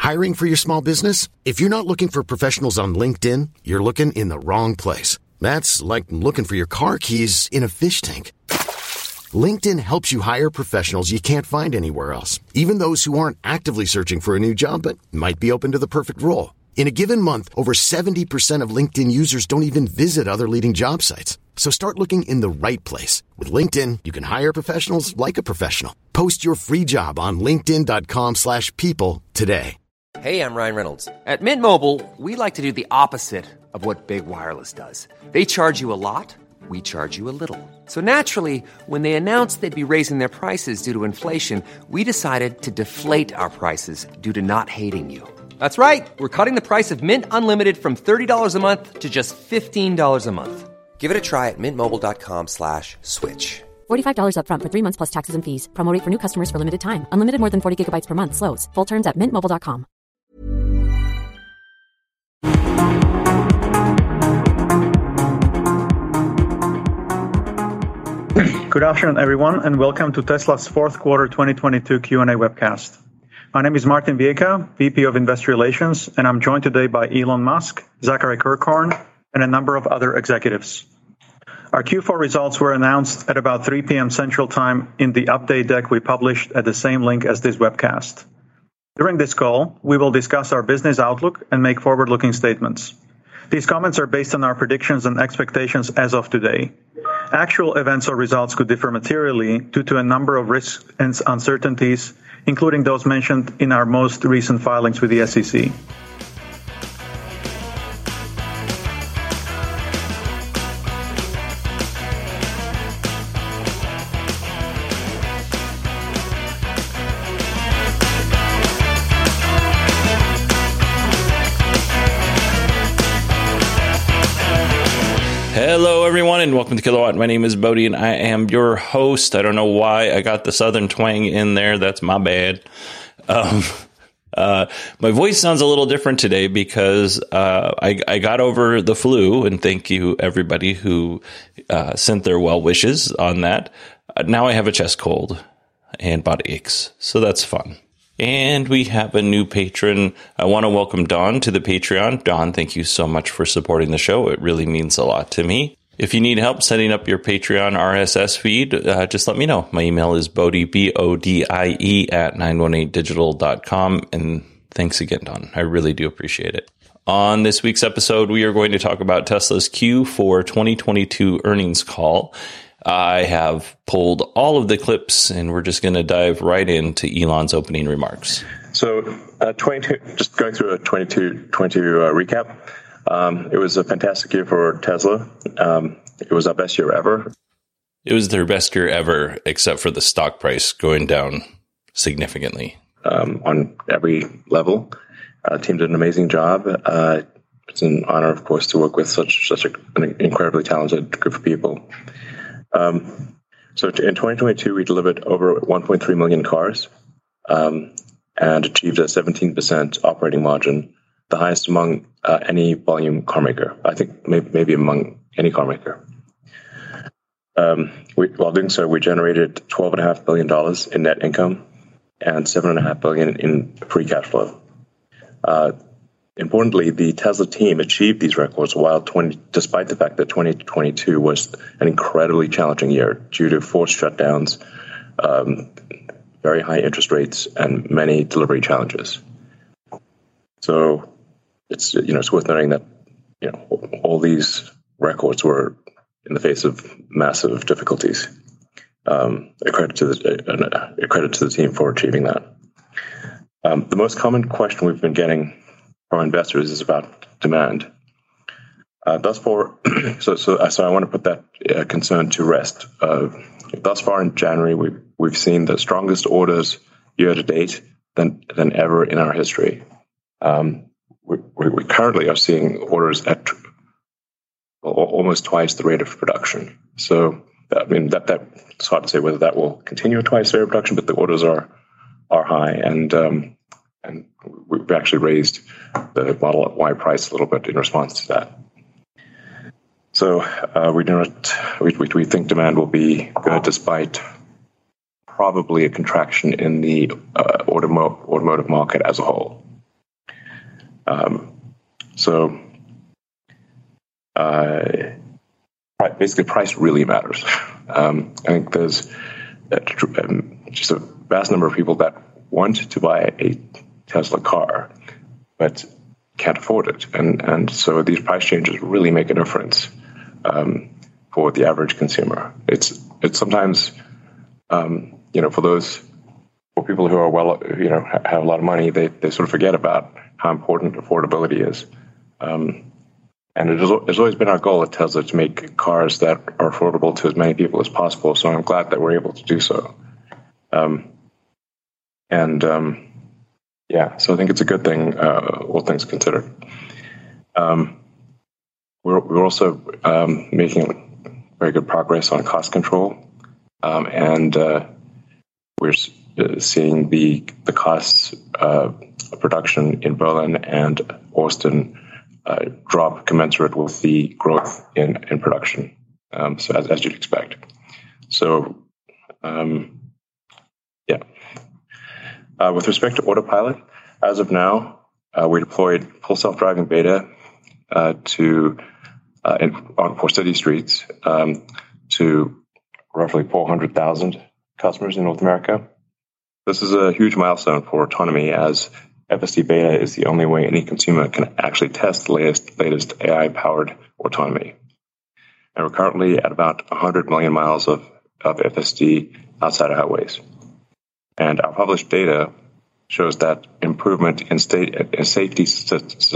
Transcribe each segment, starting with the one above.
Hiring for your small business? If you're not looking for professionals on LinkedIn, you're looking in the wrong place. That's like looking for your car keys in a fish tank. LinkedIn helps you hire professionals you can't find anywhere else, even those who aren't actively searching for a new job but might be open to the perfect role. In a given month, over 70% of LinkedIn users don't even visit other leading job sites. So start looking in the right place. With LinkedIn, you can hire professionals like a professional. Post your free job on linkedin.com/people today. Hey, I'm Ryan Reynolds. At Mint Mobile, we like to do the opposite of what Big Wireless does. They charge you a lot, we charge you a little. So naturally, when they announced they'd be raising their prices due to inflation, we decided to deflate our prices due to not hating you. That's right. We're cutting the price of Mint Unlimited from $30 a month to just $15 a month. Give it a try at mintmobile.com/switch. $45 up front for 3 months plus taxes and fees. Promo rate for new customers for limited time. Unlimited more than 40 gigabytes per month. Slows full terms at mintmobile.com. Good afternoon, everyone, and welcome to Tesla's fourth quarter 2022 Q&A webcast. My name is Martin Viecha, VP of Investor Relations, and I'm joined today by Elon Musk, Zachary Kirkhorn, and a number of other executives. Our Q4 results were announced at about 3 p.m. Central Time in the update deck we published at the same link as this webcast. During this call, we will discuss our business outlook and make forward-looking statements. These comments are based on our predictions and expectations as of today. Actual events or results could differ materially due to a number of risks and uncertainties, including those mentioned in our most recent filings with the SEC. Hello, everyone, and welcome to Kilowatt. My name is Bodie, and I am your host. I don't know why I got the southern twang in there. That's my bad. My voice sounds a little different today because I got over the flu, and thank you, everybody who sent their well wishes on that. Now I have a chest cold and body aches, so that's fun. And we have a new patron. I want to welcome Dawn to the Patreon. Dawn, thank you so much for supporting the show. It really means a lot to me. If you need help setting up your Patreon RSS feed, just let me know. My email is bodie, BODIE at 918digital.com. And thanks again, Dawn. I really do appreciate it. On this week's episode, we are going to talk about Tesla's Q4 2022 earnings call. I have pulled all of the clips, and we're just going to dive right into Elon's opening remarks. So, just going through a 22 recap. It was a fantastic year for Tesla. It was our best year ever. It was their best year ever, except for the stock price going down significantly. On every level. The team did an amazing job. It's an honor, of course, to work with such an incredibly talented group of people. So in 2022, we delivered over 1.3 million cars and achieved a 17% operating margin, the highest among any volume car maker. I think maybe among any car maker. While doing so, we generated $12.5 billion in net income and $7.5 billion in free cash flow. Importantly, the Tesla team achieved these records despite the fact that 2022 was an incredibly challenging year due to forced shutdowns, very high interest rates, and many delivery challenges. So it's worth noting that all these records were in the face of massive difficulties. A credit to the team for achieving that. The most common question we've been getting from investors is about demand. Thus far, so I want to put that concern to rest. Thus far in January, we've seen the strongest orders year to date than ever in our history. We currently are seeing orders at almost twice the rate of production. So that's hard to say whether that will continue at twice the rate of production, but the orders are high, and we've actually raised the Model Y price a little bit in response to that. So we think demand will be good despite probably a contraction in the automotive market as a whole. Basically, price really matters. I think there's just a vast number of people that want to buy a Tesla car, but can't afford it, and so these price changes really make a difference for the average consumer. It's sometimes for people who are have a lot of money, they sort of forget about how important affordability is. And it's always been our goal at Tesla to make cars that are affordable to as many people as possible. So I'm glad that we're able to do so. So I think it's a good thing, all things considered. We're also making very good progress on cost control, and we're seeing the costs of production in Berlin and Austin drop commensurate with the growth in production, so as you'd expect. So, with respect to Autopilot, as of now, we deployed full self-driving beta for city streets to roughly 400,000 customers in North America. This is a huge milestone for autonomy, as FSD beta is the only way any consumer can actually test the latest AI-powered autonomy. And we're currently at about 100 million miles of FSD outside of highways. And our published data shows that improvement in safety statistics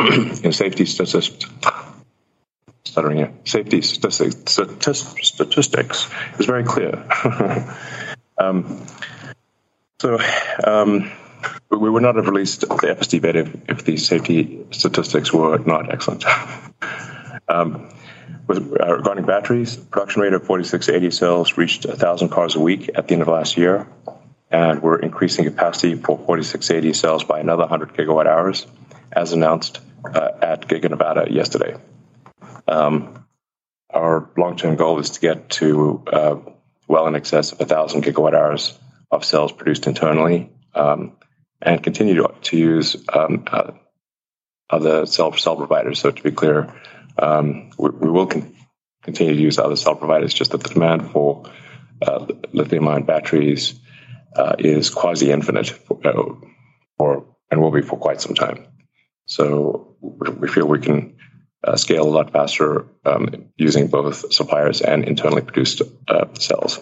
is very clear. We would not have released the FSD beta if the safety statistics were not excellent. Regarding batteries, production rate of 4680 cells reached 1,000 cars a week at the end of last year, and we're increasing capacity for 4680 cells by another 100 gigawatt hours, as announced at Giga Nevada yesterday. Our long-term goal is to get to well in excess of 1,000 gigawatt hours of cells produced internally, and continue to use other cell providers. So to be clear, we will continue to use other cell providers, just that the demand for lithium-ion batteries is quasi-infinite and will be for quite some time. So we feel we can scale a lot faster using both suppliers and internally produced cells.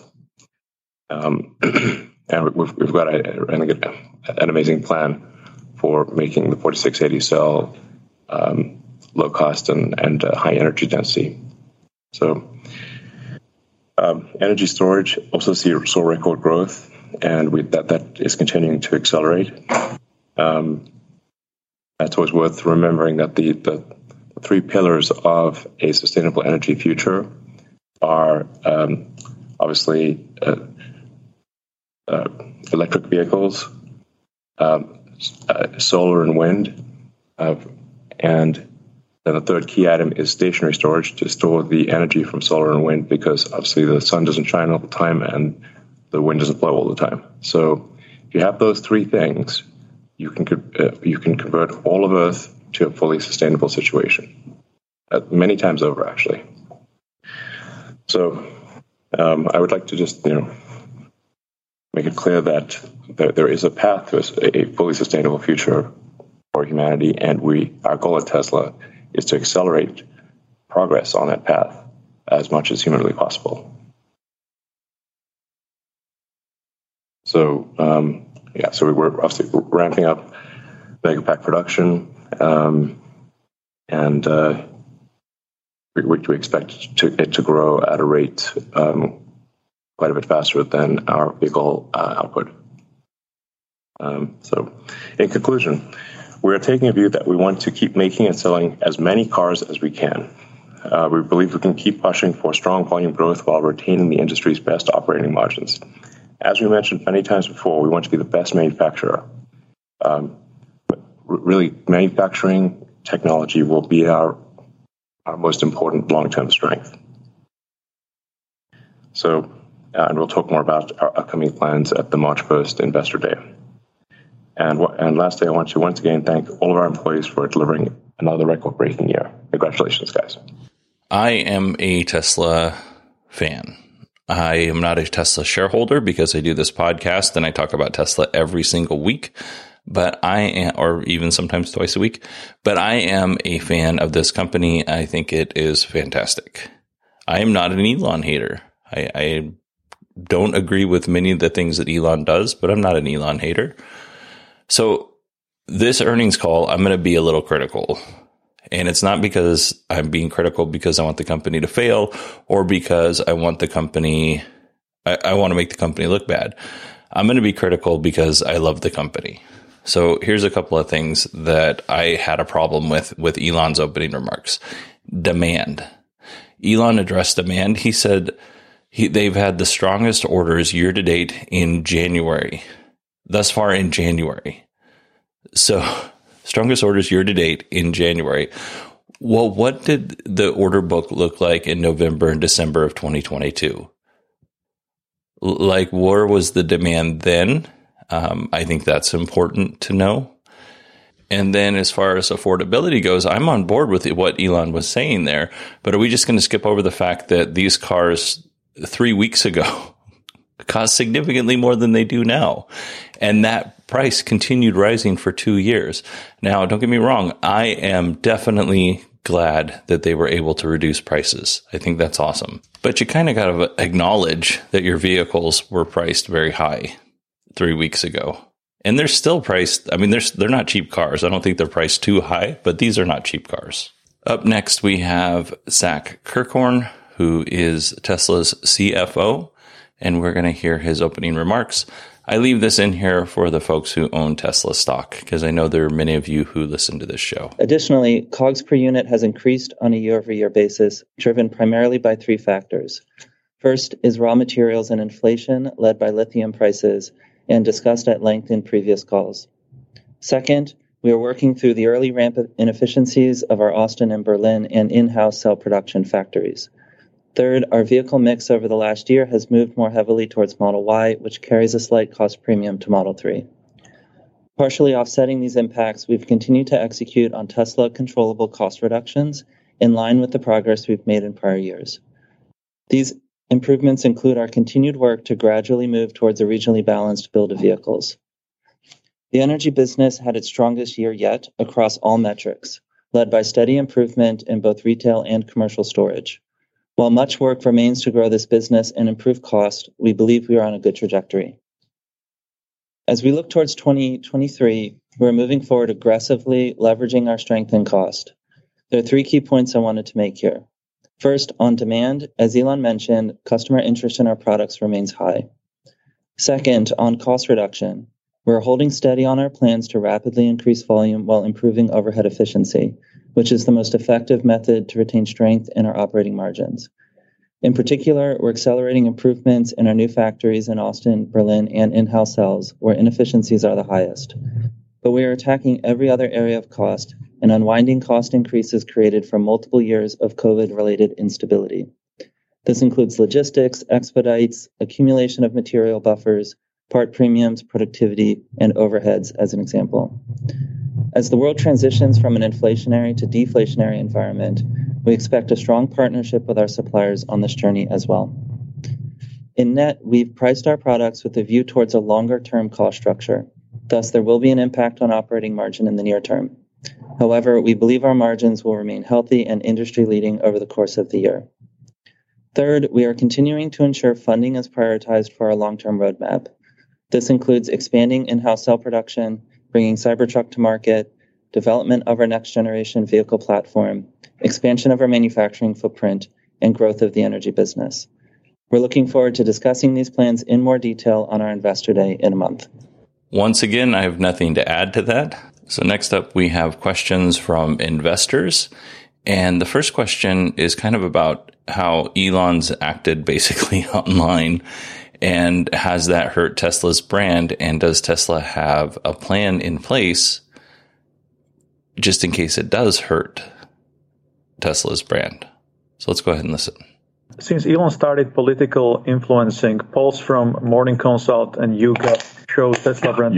And we've got an amazing plan for making the 4680 cell low cost and high energy density. So energy storage also saw record growth, and that is continuing to accelerate. It's always worth remembering that the three pillars of a sustainable energy future are obviously electric vehicles, solar and wind, and then the third key item is stationary storage to store the energy from solar and wind, because obviously the sun doesn't shine all the time and the wind doesn't blow all the time. So if you have those three things, you can convert all of Earth to a fully sustainable situation, many times over, actually. So I would like to just make it clear that there is a path to a fully sustainable future for humanity, and our goal at Tesla is to accelerate progress on that path as much as humanly possible. So, so we're obviously ramping up Megapack production, and we expect it to grow at a rate quite a bit faster than our vehicle output. So, in conclusion, we're taking a view that we want to keep making and selling as many cars as we can. We believe we can keep pushing for strong volume growth while retaining the industry's best operating margins. As we mentioned many times before, we want to be the best manufacturer. Really, manufacturing technology will be our most important long-term strength. So, and we'll talk more about our upcoming plans at the March 1st Investor Day. And lastly, I want to once again thank all of our employees for delivering another record-breaking year. Congratulations, guys. I am a Tesla fan. I am not a Tesla shareholder because I do this podcast and I talk about Tesla every single week, but I am, or even sometimes twice a week, but I am a fan of this company. I think it is fantastic. I am not an Elon hater. I don't agree with many of the things that Elon does, but I'm not an Elon hater. So this earnings call, I'm going to be a little critical. And it's not because I'm being critical because I want the company to fail or because I want the company, I want to make the company look bad. I'm going to be critical because I love the company. So here's a couple of things that I had a problem with Elon's opening remarks. Demand. Elon addressed demand. He said they've had the strongest orders year to date in January, thus far in January. So strongest orders year to date in January. Well, what did the order book look like in November and December of 2022? Like, where was the demand then? I think that's important to know. And then as far as affordability goes, I'm on board with what Elon was saying there. But are we just going to skip over the fact that these cars 3 weeks ago cost significantly more than they do now? And that price continued rising for 2 years. Now, don't get me wrong. I am definitely glad that they were able to reduce prices. I think that's awesome. But you kind of got to acknowledge that your vehicles were priced very high 3 weeks ago. And they're still priced. I mean, they're not cheap cars. I don't think they're priced too high, but these are not cheap cars. Up next, we have Zach Kirkhorn, who is Tesla's CFO, and we're going to hear his opening remarks. I leave this in here for the folks who own Tesla stock, because I know there are many of you who listen to this show. Additionally, COGS per unit has increased on a year-over-year basis, driven primarily by three factors. First is raw materials and inflation, led by lithium prices, and discussed at length in previous calls. Second, we are working through the early ramp of inefficiencies of our Austin and Berlin and in-house cell production factories. Third, our vehicle mix over the last year has moved more heavily towards Model Y, which carries a slight cost premium to Model 3. Partially offsetting these impacts, we've continued to execute on Tesla controllable cost reductions in line with the progress we've made in prior years. These improvements include our continued work to gradually move towards a regionally balanced build of vehicles. The energy business had its strongest year yet across all metrics, led by steady improvement in both retail and commercial storage. While much work remains to grow this business and improve cost, we believe we are on a good trajectory. As we look towards 2023, we're moving forward aggressively, leveraging our strength and cost. There are three key points I wanted to make here. First, on demand, as Elon mentioned, customer interest in our products remains high. Second, on cost reduction, we're holding steady on our plans to rapidly increase volume while improving overhead efficiency, which is the most effective method to retain strength in our operating margins. In particular, we're accelerating improvements in our new factories in Austin, Berlin, and in-house cells, where inefficiencies are the highest. But we are attacking every other area of cost and unwinding cost increases created from multiple years of COVID-related instability. This includes logistics, expedites, accumulation of material buffers, part premiums, productivity, and overheads, as an example. As the world transitions from an inflationary to deflationary environment, we expect a strong partnership with our suppliers on this journey as well. In net, we've priced our products with a view towards a longer-term cost structure. Thus, there will be an impact on operating margin in the near term. However, we believe our margins will remain healthy and industry-leading over the course of the year. Third, we are continuing to ensure funding is prioritized for our long-term roadmap. This includes expanding in-house cell production, bringing Cybertruck to market, development of our next-generation vehicle platform, expansion of our manufacturing footprint, and growth of the energy business. We're looking forward to discussing these plans in more detail on our Investor Day in a month. Once again, I have nothing to add to that. So next up, we have questions from investors. And the first question is kind of about how Elon's acted basically online, and has that hurt Tesla's brand? And does Tesla have a plan in place just in case it does hurt Tesla's brand? So let's go ahead and listen. Since Elon started political influencing, polls from Morning Consult and YouGov show Tesla brand You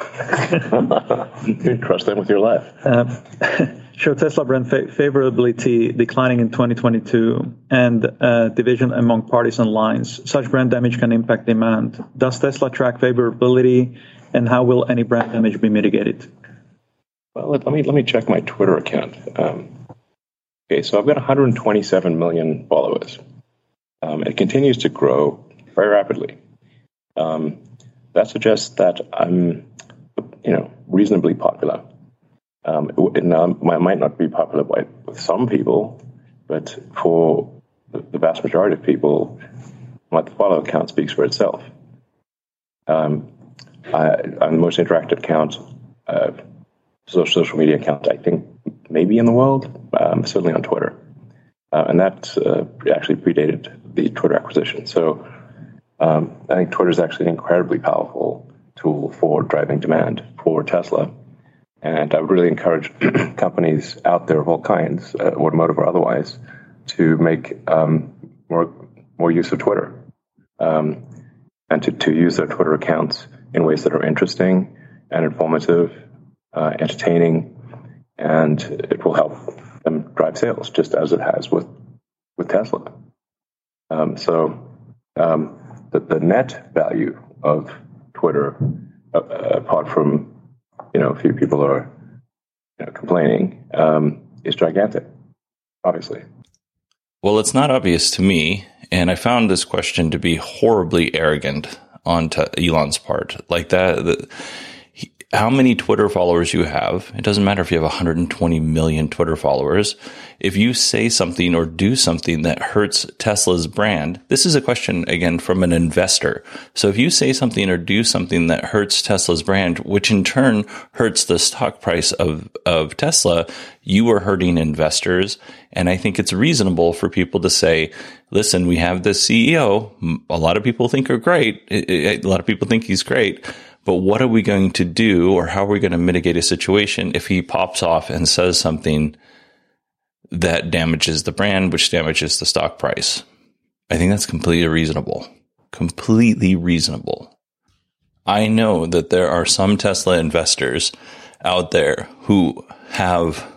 crush them with your laugh. Show Tesla brand favorability declining in 2022 and division among partisan lines. Such brand damage can impact demand. Does Tesla track favorability, and how will any brand damage be mitigated? Well, let me check my Twitter account. Okay, so I've got 127 million followers. It continues to grow very rapidly. That suggests that I'm, reasonably popular. It might not be popular with some people, but for the vast majority of people, my follow account speaks for itself. I'm the most interactive account, social media account, I think, maybe in the world, certainly on Twitter. And that actually predated the Twitter acquisition. So I think Twitter is actually an incredibly powerful tool for driving demand for Tesla. And I would really encourage companies out there of all kinds, automotive or otherwise, to make more use of Twitter and to use their Twitter accounts in ways that are interesting and informative, entertaining, and it will help them drive sales, just as it has with Tesla. The net value of Twitter, apart from a few people are complaining, is gigantic, obviously. Well, it's not obvious to me, and I found this question to be horribly arrogant on Elon's part. Like that how many Twitter followers you have, it doesn't matter if you have 120 million Twitter followers. If you say something or do something that hurts Tesla's brand, this is a question, again, from an investor. So if you say something or do something that hurts Tesla's brand, which in turn hurts the stock price of Tesla, you are hurting investors. And I think it's reasonable for people to say, listen, we have this CEO. A lot of people think are great. A lot of people think he's great. But what are we going to do, or how are we going to mitigate a situation if he pops off and says something that damages the brand, which damages the stock price? I think that's completely reasonable. Completely reasonable. I know that there are some Tesla investors out there who have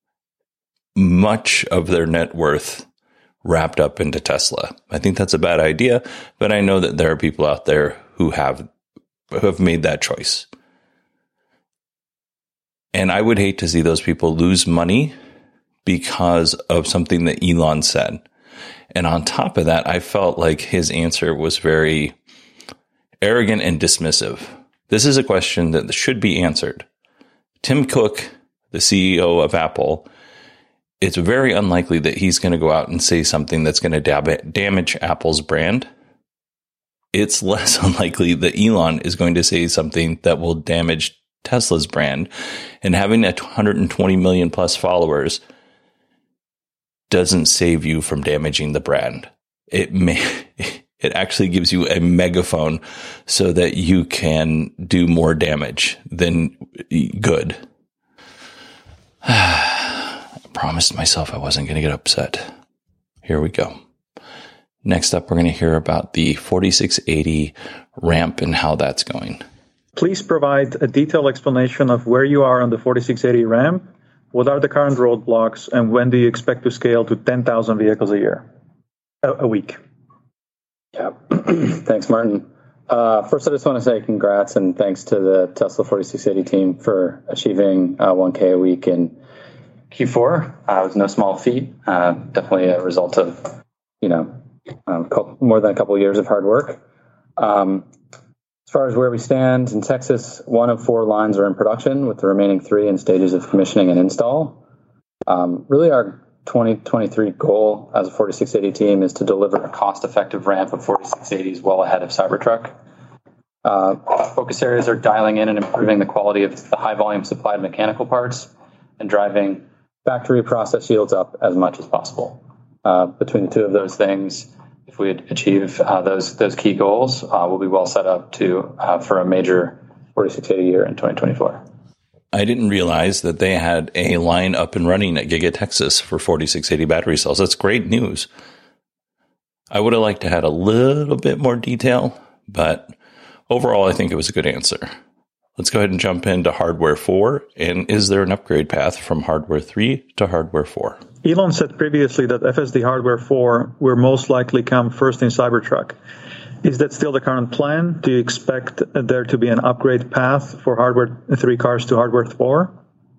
much of their net worth wrapped up into Tesla. I think that's a bad idea, but I know that there are people out there who have made that choice. And I would hate to see those people lose money because of something that Elon said. And on top of that, I felt like his answer was very arrogant and dismissive. This is a question that should be answered. Tim Cook, the CEO of Apple, it's very unlikely that he's going to go out and say something that's going to damage Apple's brand. It's less unlikely that Elon is going to say something that will damage Tesla's brand. And having 120 million plus followers doesn't save you from damaging the brand. It actually gives you a megaphone so that you can do more damage than good. I promised myself I wasn't going to get upset. Here we go. Next up, we're going to hear about the 4680 ramp and how that's going. Please provide a detailed explanation of where you are on the 4680 ramp. What are the current roadblocks, and when do you expect to scale to 10,000 vehicles a week? Yeah, thanks, Martin. First, I just want to say congrats and thanks to the Tesla 4680 team for achieving 1K a week in Q4. It was no small feat. Definitely a result of, more than a couple of years of hard work. As far as where we stand in Texas, 1 of 4 lines are in production, with the remaining 3 in stages of commissioning and install. Really, our 2023 goal as a 4680 team is to deliver a cost-effective ramp of 4680s well ahead of Cybertruck. Focus areas are dialing in and improving the quality of the high-volume supply of mechanical parts and driving factory process yields up as much as possible. Between the two of those things, if we achieve those key goals, we'll be well set up for a major 4680 year in 2024. I didn't realize that they had a line up and running at Giga Texas for 4680 battery cells. That's great news. I would have liked to have had a little bit more detail, but overall, I think it was a good answer. Let's go ahead and jump into hardware 4. And is there an upgrade path from hardware 3 to hardware 4? Elon said previously that FSD hardware 4 will most likely come first in Cybertruck. Is that still the current plan? Do you expect there to be an upgrade path for hardware 3 cars to hardware 4?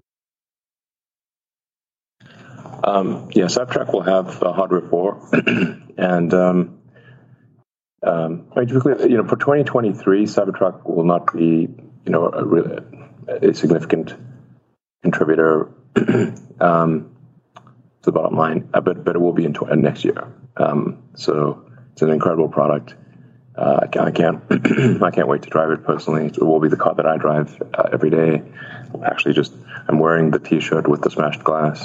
Yeah, Cybertruck will have hardware 4, and typically, for 2023, Cybertruck will not be, a significant contributor to the bottom line, but it will be in next year. So it's an incredible product. I can't wait to drive it personally. It will be the car that I drive every day. Actually, I'm wearing the T-shirt with the smashed glass.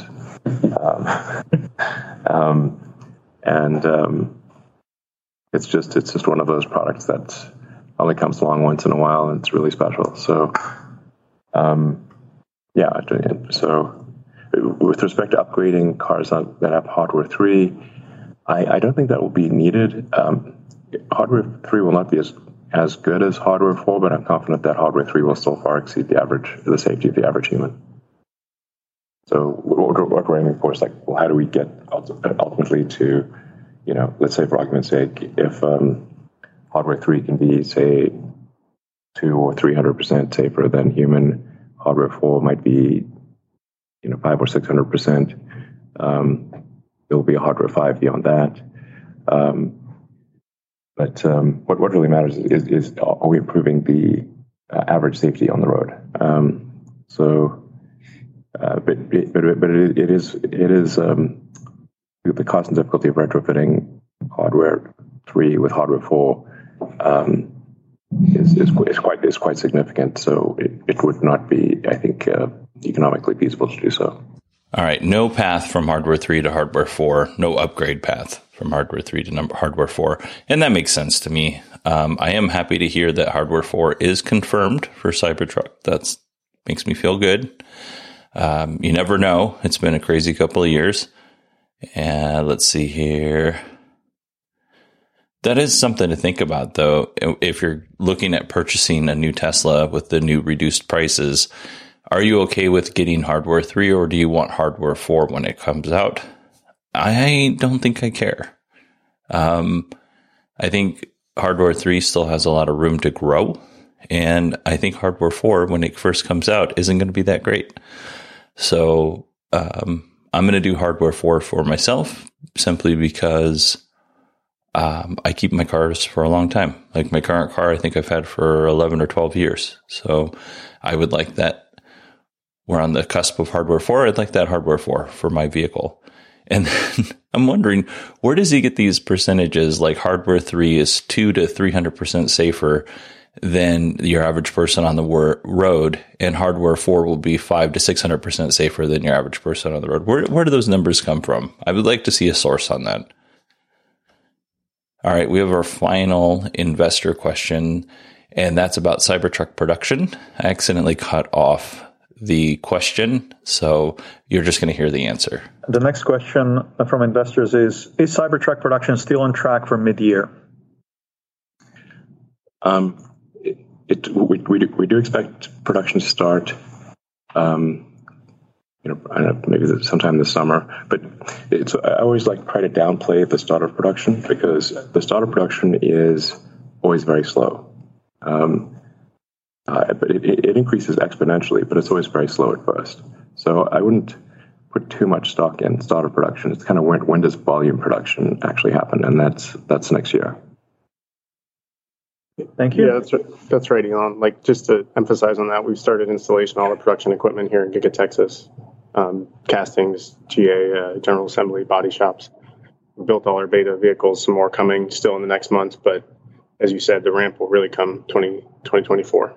It's just one of those products that only comes along once in a while, and it's really special. So, So, with respect to upgrading cars that have hardware 3, I don't think that will be needed. Hardware 3 will not be as good as hardware 4, but I'm confident that hardware 3 will still far exceed the safety of the average human. So what we're aiming for is how do we get ultimately to, let's say for argument's sake, if hardware 3 can be, say, 200 or 300% safer than human, hardware 4 might be, 500 or 600%. There will be a hardware 5 beyond that. But what really matters is are we improving the average safety on the road? But it is the cost and difficulty of retrofitting hardware 3 with hardware 4 is quite significant. So it would not be, I think, economically feasible to do so. All right, no path from hardware 3 to hardware 4, no upgrade path from hardware 3 to hardware 4. And that makes sense to me. I am happy to hear that hardware 4 is confirmed for Cybertruck. That makes me feel good. You never know. It's been a crazy couple of years. And let's see here. That is something to think about, though. If you're looking at purchasing a new Tesla with the new reduced prices, are you okay with getting hardware 3 or do you want hardware 4 when it comes out? I don't think I care. I think hardware 3 still has a lot of room to grow. And I think hardware 4, when it first comes out, isn't going to be that great. So I'm going to do hardware 4 for myself simply because I keep my cars for a long time. Like my current car, I think I've had for 11 or 12 years. So I would like that. We're on the cusp of hardware 4. I'd like that hardware 4 for my vehicle. And then I'm wondering, where does he get these percentages? Like hardware 3 is 200 to 300% safer than your average person on the road, and hardware 4 will be 500 to 600% safer than your average person on the road. Where do those numbers come from? I would like to see a source on that. All right, we have our final investor question, and that's about Cybertruck production. I accidentally cut off the question, so you're just going to hear the answer. The next question from investors is Cybertruck production still on track for mid-year? We do expect production to start, I don't know, maybe sometime this summer. But I always try to downplay the start of production because the start of production is always very slow. But it increases exponentially, but it's always very slow at first. So I wouldn't put too much stock in start of production. It's kind of when does volume production actually happen, and that's next year. Thank you. Yeah, that's right, Elon. Just to emphasize on that, we've started installation of all the production equipment here in Giga, Texas. Castings, GA, General Assembly, body shops. We built all our beta vehicles, some more coming still in the next months, but as you said, the ramp will really come 2024.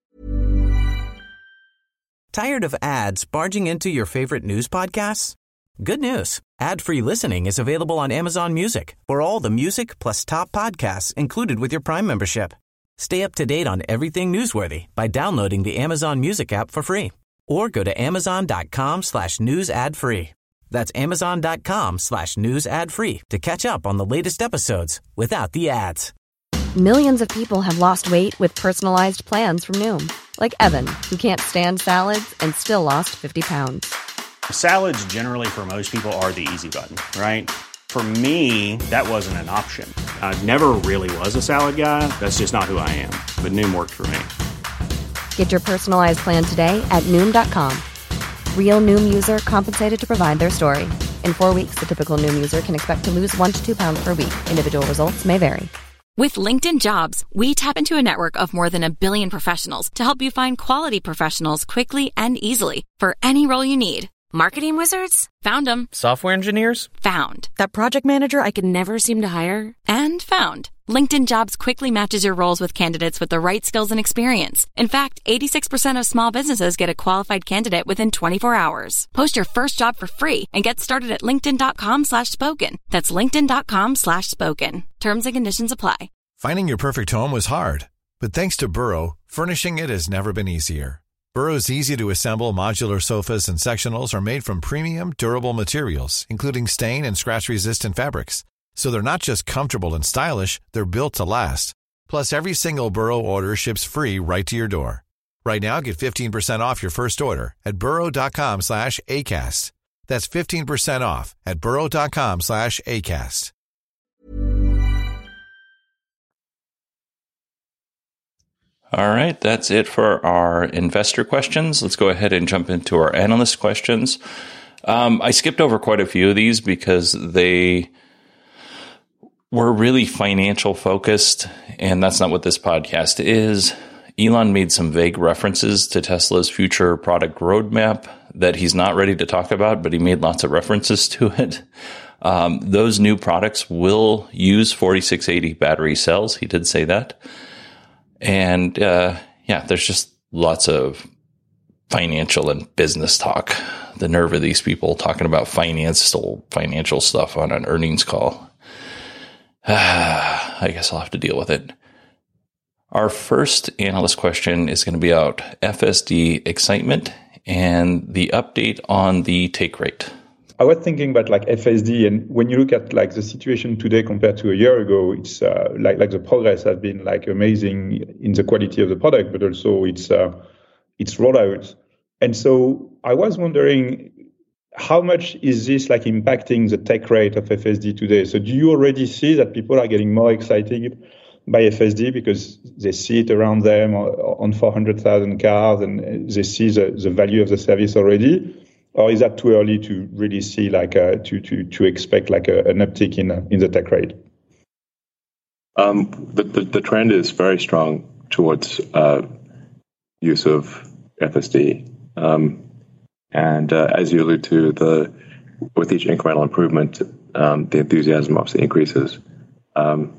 Tired of ads barging into your favorite news podcasts? Good news. Ad-free listening is available on Amazon Music for all the music plus top podcasts included with your Prime membership. Stay up to date on everything newsworthy by downloading the Amazon Music app for free or go to amazon.com/news ad free. That's amazon.com/news ad free to catch up on the latest episodes without the ads. Millions of people have lost weight with personalized plans from Noom. Like Evan, who can't stand salads and still lost 50 pounds. Salads generally for most people are the easy button, right? For me, that wasn't an option. I never really was a salad guy. That's just not who I am. But Noom worked for me. Get your personalized plan today at Noom.com. Real Noom user compensated to provide their story. In 4 weeks, the typical Noom user can expect to lose 1 to 2 pounds per week. Individual results may vary. With LinkedIn Jobs, we tap into a network of more than 1 billion professionals to help you find quality professionals quickly and easily for any role you need. Marketing wizards? Found them. Software engineers? Found. That project manager I could never seem to hire? And found. LinkedIn Jobs quickly matches your roles with candidates with the right skills and experience. In fact, 86% of small businesses get a qualified candidate within 24 hours. Post your first job for free and get started at linkedin.com/spoken. That's linkedin.com/spoken. Terms and conditions apply. Finding your perfect home was hard, but thanks to Burrow, furnishing it has never been easier. Burrow's easy-to-assemble modular sofas and sectionals are made from premium, durable materials, including stain and scratch-resistant fabrics. So they're not just comfortable and stylish, they're built to last. Plus, every single Burrow order ships free right to your door. Right now, get 15% off your first order at burrow.com/ACAST. That's 15% off at burrow.com/ACAST. All right, that's it for our investor questions. Let's go ahead and jump into our analyst questions. I skipped over quite a few of these because they were really financial focused, and that's not what this podcast is. Elon made some vague references to Tesla's future product roadmap that he's not ready to talk about, but he made lots of references to it. Those new products will use 4680 battery cells. He did say that. And there's just lots of financial and business talk. The nerve of these people talking about financial stuff on an earnings call. I guess I'll have to deal with it. Our first analyst question is going to be about FSD excitement and the update on the take rate. I was thinking about like FSD, and when you look at like the situation today compared to a year ago, it's like the progress has been like amazing in the quality of the product, but also its rollout. And so I was wondering, how much is this like impacting the take rate of FSD today? So do you already see that people are getting more excited by FSD because they see it around them on 400,000 cars and they see the value of the service already? Or is that too early to really see like to expect like an uptick in the take rate? The trend is very strong towards use of FSD, and as you allude to, with each incremental improvement, the enthusiasm obviously increases, so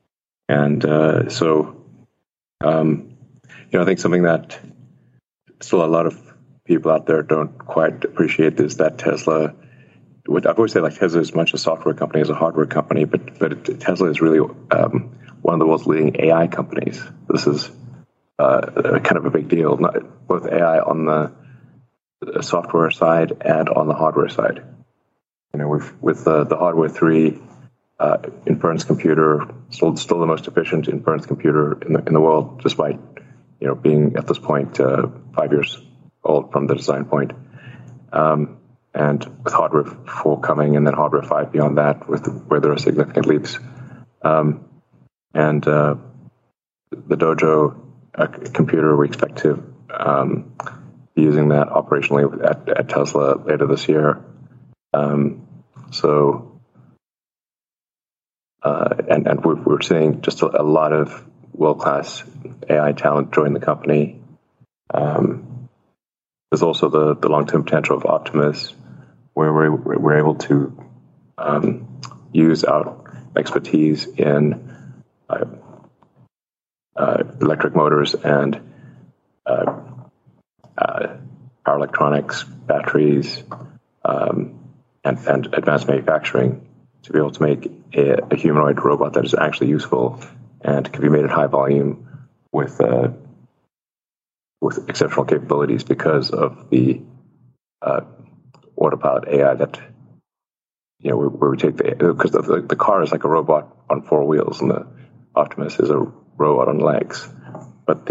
I think something that still a lot of people out there don't quite appreciate is that Tesla, I've always said like Tesla is as much a software company as a hardware company, but Tesla is really one of the world's leading AI companies. This is kind of a big deal, both AI on the software side and on the hardware side. You know, with the Hardware 3 inference computer, still the most efficient inference computer in the world, despite being at this point 5 years old from the design point, and with Hardware 4 coming, and then Hardware 5 beyond that, where there are significant leaps, and the Dojo computer, we expect to be using that operationally at Tesla later this year. And we're seeing just a lot of world-class AI talent join the company. There's also the long-term potential of Optimus, where we're able to use our expertise in electric motors and power electronics, batteries, and advanced manufacturing to be able to make a humanoid robot that is actually useful and can be made at high volume with exceptional capabilities because of the autopilot AI that, where we take because the car is like a robot on 4 wheels, and Optimus is a robot on legs. But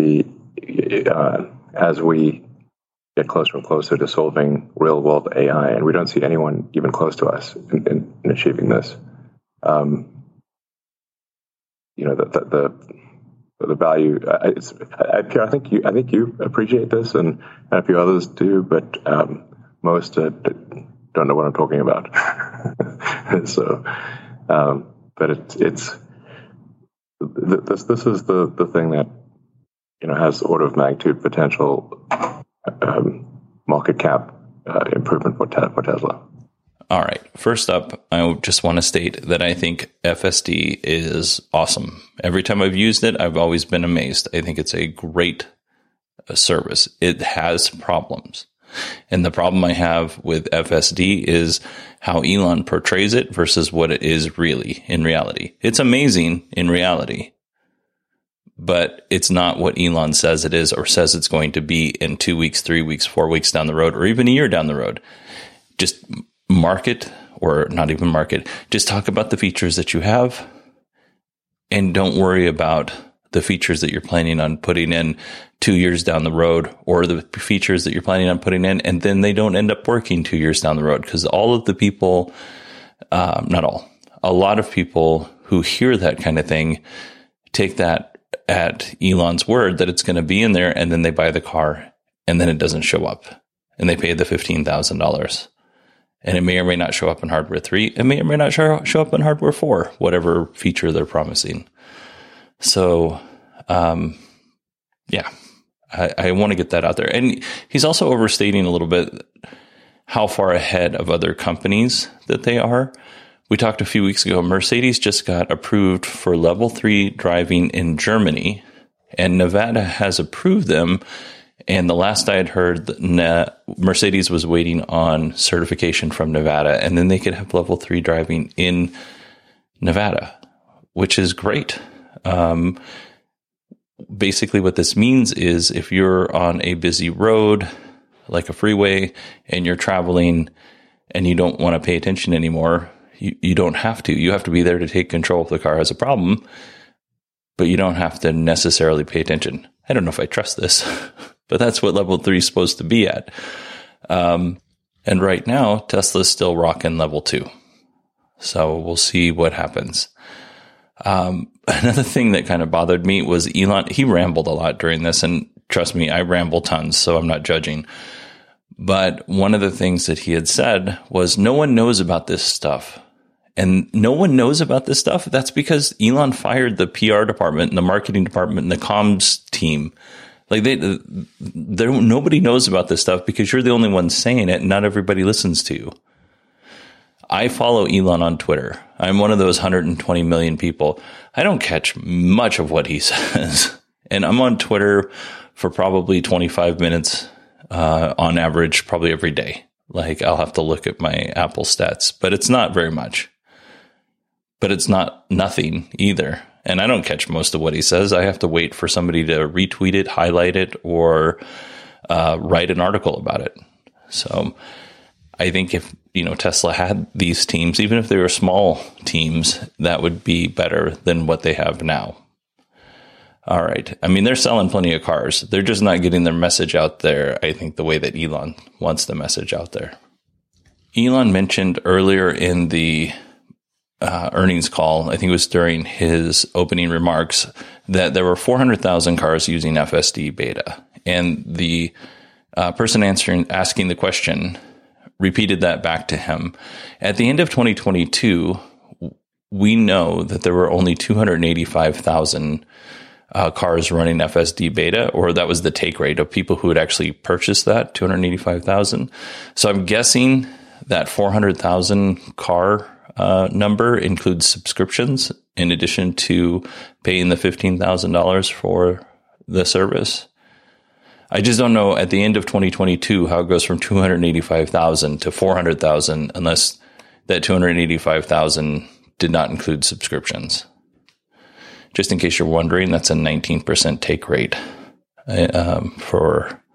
as we get closer and closer to solving real world AI, and we don't see anyone even close to us in achieving this, the value. Pierre, I think you appreciate this, and a few others do, but most don't know what I'm talking about. So, but this is the thing that has order of magnitude potential market cap improvement for Tesla. All right. First up, I just want to state that I think FSD is awesome. Every time I've used it, I've always been amazed. I think it's a great service. It has problems. And the problem I have with FSD is how Elon portrays it versus what it is really in reality. It's amazing in reality, but it's not what Elon says it is or says it's going to be in 2 weeks, 3 weeks, 4 weeks down the road, or even a year down the road. Just market, or not even market, just talk about the features that you have and don't worry about the features that you're planning on putting in 2 years down the road, or the features that you're planning on putting in, and then they don't end up working 2 years down the road. Because all of the people, not all, a lot of people who hear that kind of thing take that at Elon's word that it's going to be in there, and then they buy the car, and then it doesn't show up, and they pay the $15,000. And it may or may not show up in hardware 3. It may or may not show up in hardware 4, whatever feature they're promising. So, I want to get that out there. And he's also overstating a little bit how far ahead of other companies that they are. We talked a few weeks ago, Mercedes just got approved for level 3 driving in Germany, and Nevada has approved them. And the last I had heard, Mercedes was waiting on certification from Nevada, and then they could have level 3 driving in Nevada, which is great. Basically what this means is if you're on a busy road, like a freeway, and you're traveling and you don't want to pay attention anymore, you don't have to. You have to be there to take control if the car has a problem, but you don't have to necessarily pay attention. I don't know if I trust this, but that's what level 3 is supposed to be at. And right now, Tesla's still rocking level 2. So we'll see what happens. Another thing that kind of bothered me was Elon. He rambled a lot during this, and trust me, I ramble tons, so I'm not judging. But one of the things that he had said was, no one knows about this stuff. And no one knows about this stuff. That's because Elon fired the PR department and the marketing department and the comms team. Like nobody knows about this stuff because you're the only one saying it, and not everybody listens to you. I follow Elon on Twitter. I'm one of those 120 million people. I don't catch much of what he says. And I'm on Twitter for probably 25 minutes on average, probably every day. Like I'll have to look at my Apple stats, but it's not very much. But it's not nothing either. And I don't catch most of what he says. I have to wait for somebody to retweet it, highlight it, or write an article about it. So I think if Tesla had these teams, even if they were small teams, that would be better than what they have now. All right. I mean, they're selling plenty of cars. They're just not getting their message out there, I think, the way that Elon wants the message out there. Elon mentioned earlier in the earnings call, I think it was during his opening remarks, that there were 400,000 cars using FSD beta. And the person asking the question repeated that back to him. At the end of 2022, we know that there were only 285,000 cars running FSD beta, or that was the take rate of people who had actually purchased that, 285,000. So I'm guessing that 400,000 car number includes subscriptions in addition to paying the $15,000 for the service. I just don't know at the end of 2022 how it goes from 285,000 to 400,000 unless that 285,000 did not include subscriptions. Just in case you're wondering, that's a 19% take rate for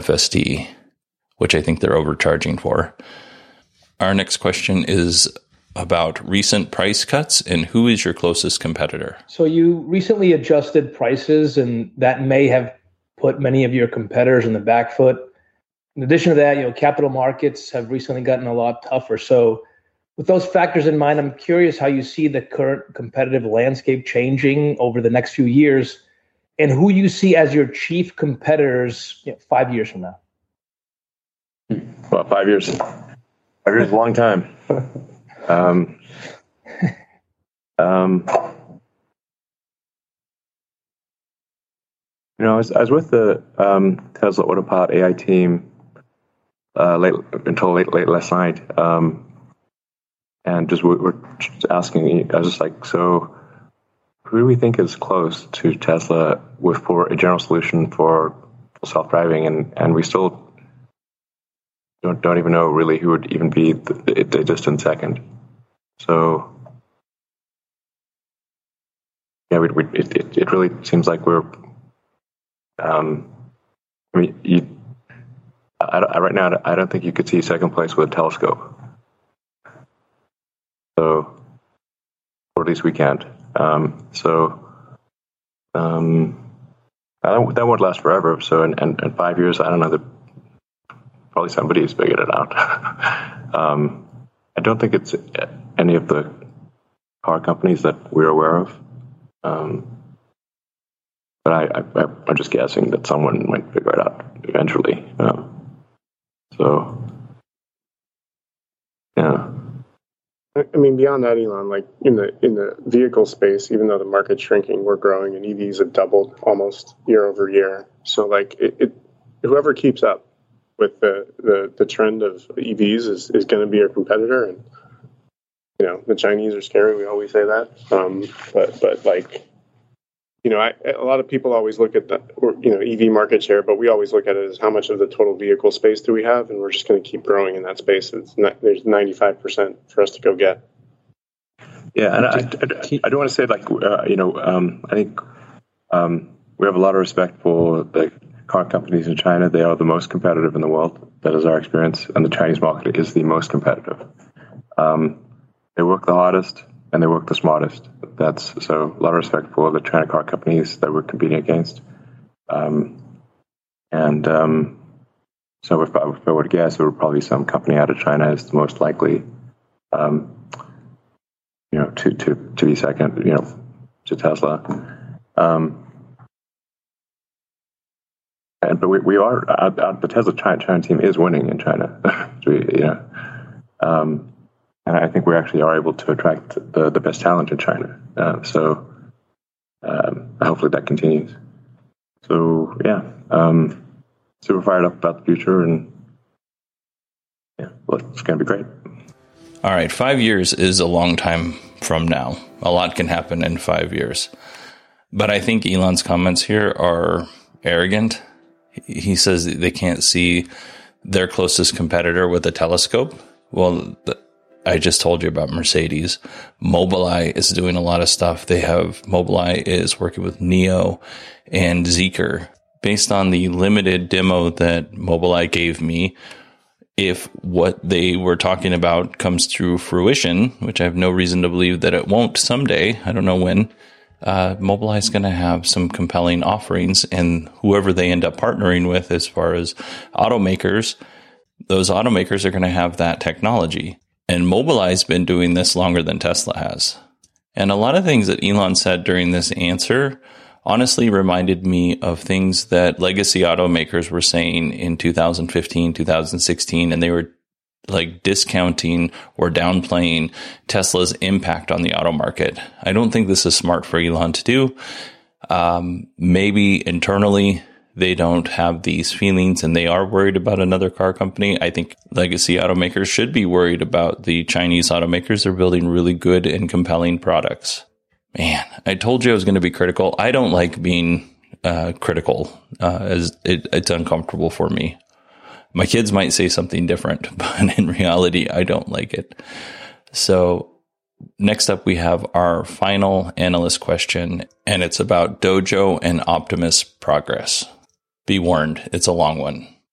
FSD, which I think they're overcharging for. Our next question is about recent price cuts and who is your closest competitor? So you recently adjusted prices, and that may have put many of your competitors in the back foot. In addition to that, capital markets have recently gotten a lot tougher. So with those factors in mind, I'm curious how you see the current competitive landscape changing over the next few years, and who you see as your chief competitors 5 years from now. Well, 5 years. 5 years is a long time. I was with the Tesla Autopilot AI team until late last night, and we're just asking. I was just like, so who do we think is close to Tesla for a general solution for self-driving, and we still don't even know really who would even be the distant second. So yeah, it really seems like we're. Right now, I don't think you could see second place with a telescope. So, or at least we can't. That won't last forever. So, in 5 years, I don't know. Probably somebody has figured it out. I don't think it's any of the car companies that we're aware of. But I'm just guessing that someone might figure it out eventually. Yeah. I mean, beyond that, Elon, like in the vehicle space, even though the market's shrinking, we're growing, and EVs have doubled almost year over year. So, like, whoever keeps up with the trend of EVs is going to be our competitor. And the Chinese are scary. We always say that. But like. A lot of people always look at the EV market share, but we always look at it as how much of the total vehicle space do we have, and we're just going to keep growing in that space. There's 95% for us to go get. Yeah, and I don't want to say I think we have a lot of respect for the car companies in China. They are the most competitive in the world. That is our experience, and the Chinese market is the most competitive. They work the hardest. And they work the smartest. So a lot of respect for the China car companies that we're competing against. So if I were to guess, it would probably be some company out of China is the most likely, to be second, to Tesla. But we are the Tesla China team is winning in China. And I think we actually are able to attract the best talent in China. So hopefully that continues. So yeah, super fired up about the future, and it's going to be great. All right, 5 years is a long time from now. A lot can happen in 5 years. But I think Elon's comments here are arrogant. He says they can't see their closest competitor with a telescope. Well, I just told you about Mercedes. Mobileye is doing a lot of stuff. Mobileye is working with NIO and Zeekr. Based on the limited demo that Mobileye gave me, if what they were talking about comes to fruition, which I have no reason to believe that it won't someday, I don't know when, Mobileye is going to have some compelling offerings, and whoever they end up partnering with as far as automakers, those automakers are going to have that technology. And Mobileye's been doing this longer than Tesla has. And a lot of things that Elon said during this answer honestly reminded me of things that legacy automakers were saying in 2015, 2016, and they were like discounting or downplaying Tesla's impact on the auto market. I don't think this is smart for Elon to do. Maybe internally they don't have these feelings and they are worried about another car company. I think legacy automakers should be worried about the Chinese automakers. They're building really good and compelling products. Man, I told you I was going to be critical. I don't like being critical, as it's uncomfortable for me. My kids might say something different, but in reality, I don't like it. So next up, we have our final analyst question, and it's about Dojo and Optimus progress. Be warned, it's a long one.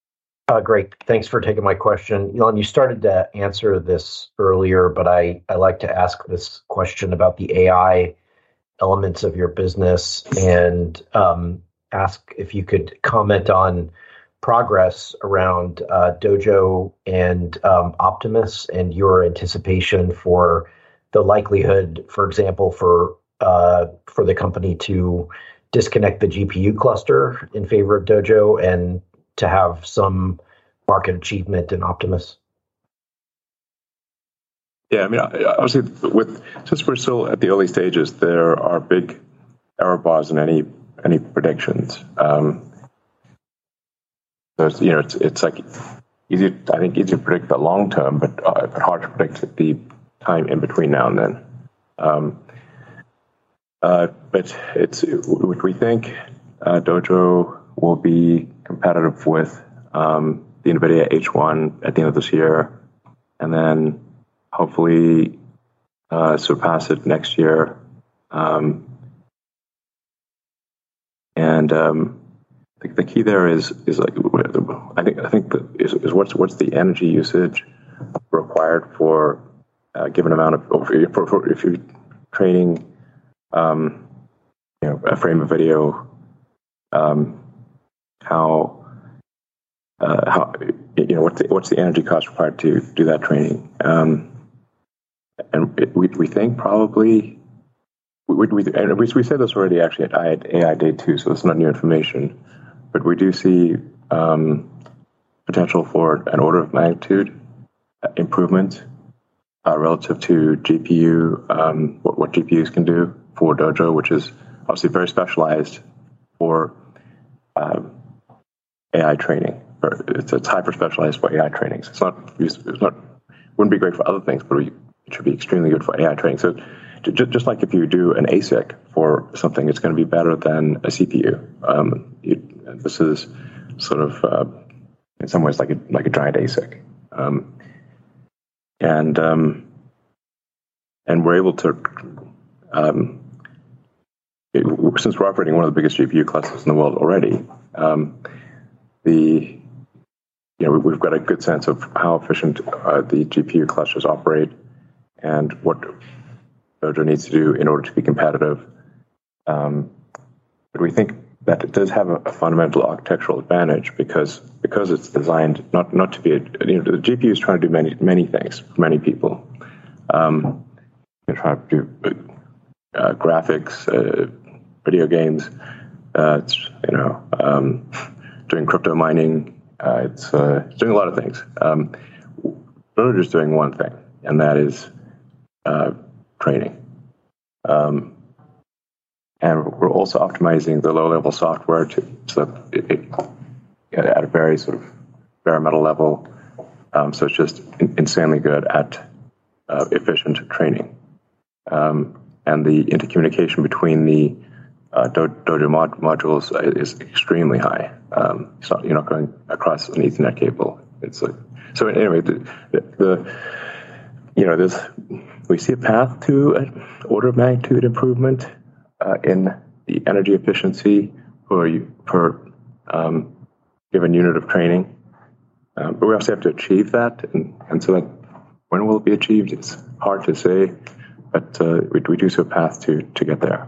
Great. Thanks for taking my question. Elon, you started to answer this earlier, but I like to ask this question about the AI elements of your business and ask if you could comment on progress around Dojo and Optimus and your anticipation for the likelihood, for example, for the company to disconnect the GPU cluster in favor of Dojo and to have some market achievement in Optimus? Yeah, I mean, obviously, since we're still at the early stages, there are big error bars in any predictions. So it's like easy to predict the long term, but hard to predict the time in between now and then. But we think Dojo will be competitive with the NVIDIA H1 at the end of this year, and then hopefully surpass it next year. The key there is like I think what's the energy usage required for a given amount of if you're training a frame of video, what's the energy cost required to do that training? We think probably we said this already actually at AI Day 2, so it's not new information, but we do see potential for an order of magnitude improvement relative to GPU, what GPUs can do for Dojo, which is obviously very specialized for AI training. It's hyper specialized for AI training. So wouldn't be great for other things, but it should be extremely good for AI training. So just like if you do an ASIC for something, it's going to be better than a CPU. This is sort of in some ways like a giant ASIC, and we're able to. Since we're operating one of the biggest GPU clusters in the world already, we've got a good sense of how efficient the GPU clusters operate and what Dojo needs to do in order to be competitive. But we think that it does have a fundamental architectural advantage because it's designed not to be the GPU is trying to do many things for many people. They're trying to do graphics, video games. It's doing crypto mining. It's doing a lot of things. Dojo is doing one thing, and that is training. And we're also optimizing the low-level software so that it at a very sort of bare metal level. So it's just insanely good at efficient training. And the intercommunication between the Dojo modules is extremely high. You're not going across an Ethernet cable. So anyway, we see a path to an order of magnitude improvement in the energy efficiency per given unit of training. But we also have to achieve that, and so when will it be achieved? It's hard to say, but we do see a path to get there.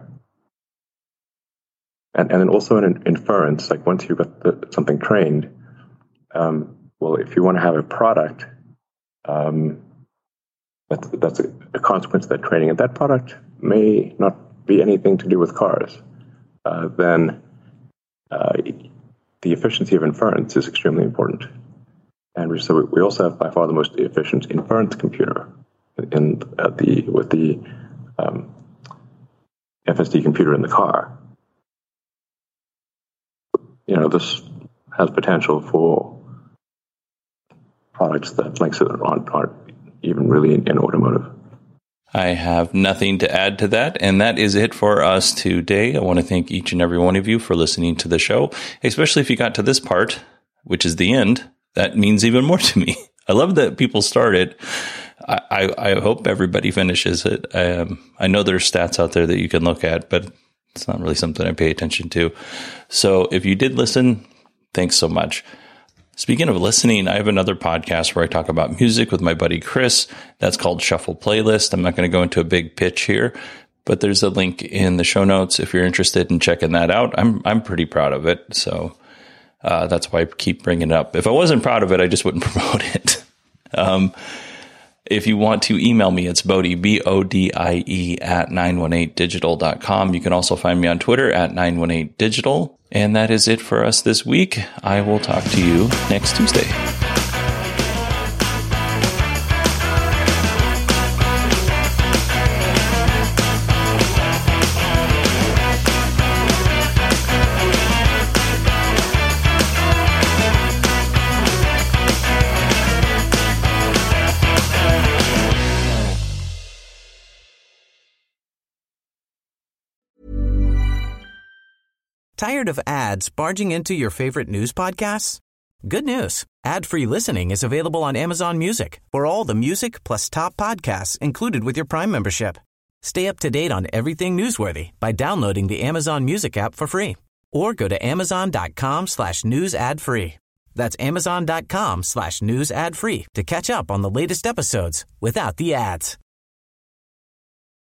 And then also in inference, like once you've got something trained, well, if you want to have a product, that's a consequence of that training, and that product may not be anything to do with cars. Then the efficiency of inference is extremely important, and we also have by far the most efficient inference computer with the FSD computer in the car. This has potential for products that aren't even really in automotive. I have nothing to add to that, and that is it for us today. I want to thank each and every one of you for listening to the show, especially if you got to this part, which is the end. That means even more to me. I love that people started. I hope everybody finishes it. I know there's stats out there that you can look at, but it's not really something I pay attention to. So if you did listen, thanks so much. Speaking of listening, I have another podcast where I talk about music with my buddy Chris. That's called Shuffle Playlist. I'm not going to go into a big pitch here, but there's a link in the show notes if you're interested in checking that out. I'm pretty proud of it, so that's why I keep bringing it up. If I wasn't proud of it, I just wouldn't promote it. If you want to email me, it's Bodie, BODIE at 918digital.com. You can also find me on Twitter at 918digital. And that is it for us this week. I will talk to you next Tuesday. Tired of ads barging into your favorite news podcasts? Good news. Ad-free listening is available on Amazon Music for all the music plus top podcasts included with your Prime membership. Stay up to date on everything newsworthy by downloading the Amazon Music app for free or go to amazon.com/news ad free. That's amazon.com/news ad free to catch up on the latest episodes without the ads.